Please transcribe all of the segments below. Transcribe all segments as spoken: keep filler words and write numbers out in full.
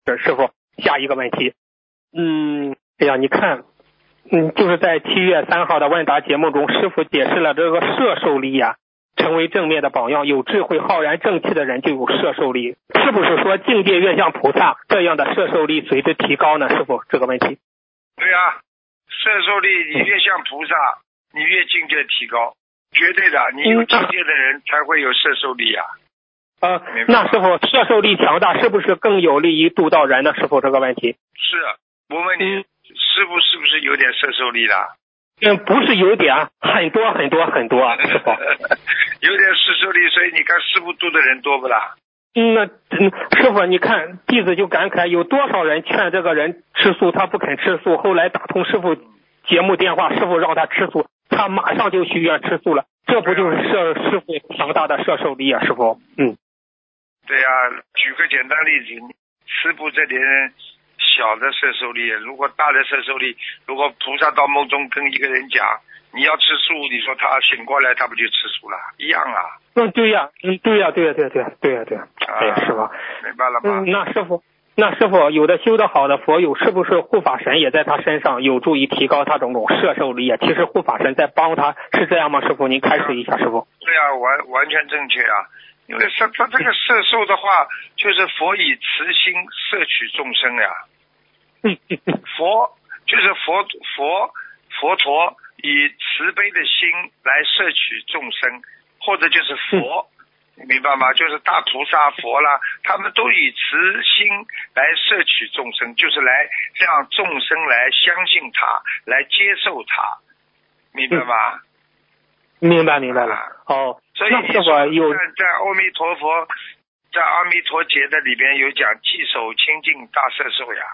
师傅，下一个问题，嗯，哎呀，你看，嗯，就是在七月三号的问答节目中，师傅解释了这个摄受力呀、啊，成为正面的榜样，有智慧、浩然正气的人就有摄受力，是不是说境界越像菩萨，这样的摄受力随之提高呢？师傅，这个问题。 对啊，摄受力你越像菩萨，你越境界提高，绝对的，你有境界的人才会有摄受力啊。 呃，那师傅，摄受力强大是不是更有利于度到人呢？师傅，这个问题。 是，我问你， 嗯、 师傅是不是有点摄受力的？ 嗯，不是有点，很多很多很多，师傅。 有点摄受力，所以你看师傅度的人多不啦？ 嗯，那嗯，师傅，你看弟子就感慨，有多少人劝这个人吃素，他不肯吃素，后来打通师傅节目电话，师傅让他吃素，他马上就许愿吃素了，这不就是摄师傅强大的摄受力啊，师傅？嗯。 对呀、啊，举个简单例子，师傅这点小的摄受力，如果大的摄受力，如果菩萨到梦中跟一个人讲你要吃素，你说他醒过来他不就吃素了？一样啊。 嗯，对呀，嗯，对呀，对呀，对呀，对呀，对呀，对呀，哎呀，师傅， 明白了吗？ 嗯，那师傅，那师傅有的修得好的佛友，是不是护法神也在他身上有助于提高他种种摄受力啊？其实护法神在帮他，是这样吗？师傅，您开示一下，师傅。 对啊，完完全正确啊。因为他他这个摄受的话，就是佛以慈心摄取众生呀。佛就是佛佛佛陀以慈悲的心来摄取众生，或者就是佛，你明白吗？就是大菩萨佛啦，他们都以慈心来摄取众生，就是来让众生来相信他，来接受他，明白吗？ 明白明白了。 啊、 哦， 所以那师傅有在在阿弥陀佛在阿弥陀节的里边有讲记手清净大摄受呀。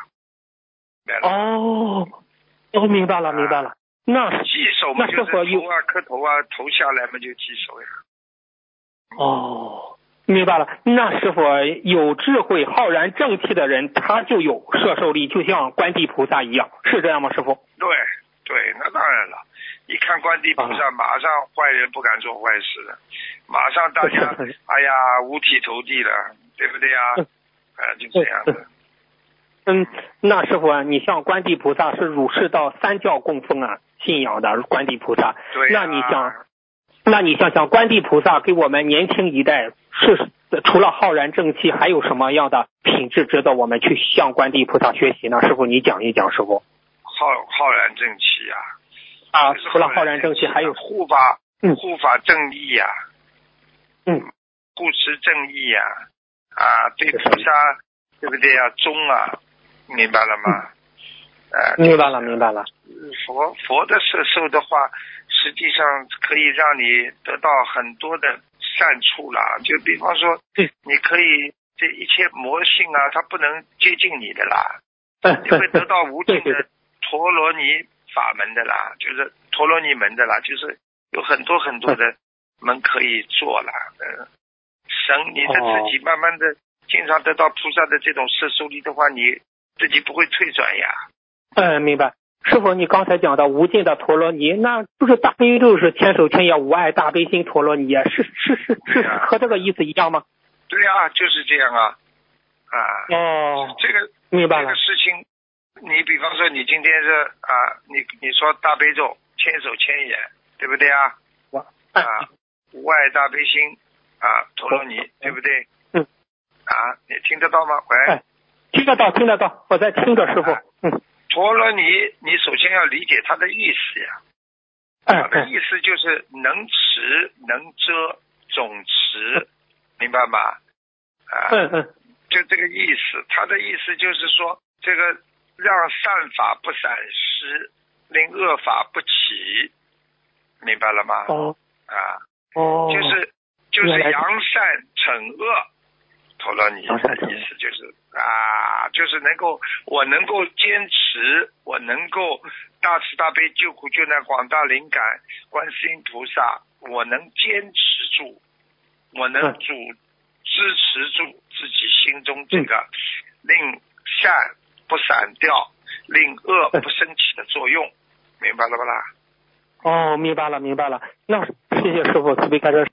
哦，哦，明白了明白了。啊、那记手嘛，就是头啊磕头啊，头下来嘛就记手呀。 哦，明白了。那师傅有智慧、浩然正气的人，他就有摄受力，就像观地菩萨一样，是这样吗？师傅？ 对对，那当然了。一看观地菩萨，马上坏人不敢做坏事了，马上大家哎呀五体投地了，对不对呀？啊，就这样的。 嗯，那师傅啊，你像观地菩萨是儒释道三教供奉啊，信仰的观地菩萨。 对、啊。 那你想，那你想想观地菩萨给我们年轻一代是除了浩然正气，还有什么样的品质值得我们去向观地菩萨学习呢？师傅，你讲一讲，师傅。 浩浩然正气啊。 啊，除了浩然正气，还有护法，嗯，护法正义呀、啊， 嗯， 护持正义呀、啊，啊，对菩萨，对不对呀、啊？忠啊，明白了吗？ 嗯、呃，明白了，明白了。 佛佛的摄受的话，实际上可以让你得到很多的善处啦。就比方说， 嗯， 你可以这一切魔性啊，它不能接近你的啦，嗯、你会得到无尽的陀罗尼。法门的啦，就是陀罗尼门的啦，就是有很多很多的门可以做啦。嗯，神，你的自己慢慢的经常得到菩萨的这种摄受力的话，你自己不会退转呀。 嗯，明白。师傅，你刚才讲的无尽的陀罗尼，那不是大悲咒是千手千眼无碍大悲心陀罗尼，是是是是、啊、和这个意思一样吗？ 对啊，就是这样啊。啊。 哦。 这个明白了。 这个事情。你比方说，你今天是啊，你你说大悲咒千手千眼，对不对啊？ 我啊，无碍大悲心啊，陀罗尼，对不对？ 嗯。 啊，你听得到吗？喂。 哎，听得到，听得到，我在听着，师傅。啊、嗯。 陀罗尼，你首先要理解它的意思呀。 哎。 它的意思就是能持、能遮、总持，明白吗？啊。 嗯嗯。 就这个意思，它的意思就是说这个。让善法不闪失，令恶法不起，明白了吗？ 哦， 啊， 哦， 就是就是扬善惩恶，陀罗尼的意思就是啊，就是能够我能够坚持，我能够大慈大悲救苦救难广大灵感观世音菩萨，我能坚持住，我能主支持住自己心中这个、嗯、令善不散掉，令恶不升起的作用，明白了吧啦？ 哦，明白了，明白了。那谢谢师傅慈悲开示。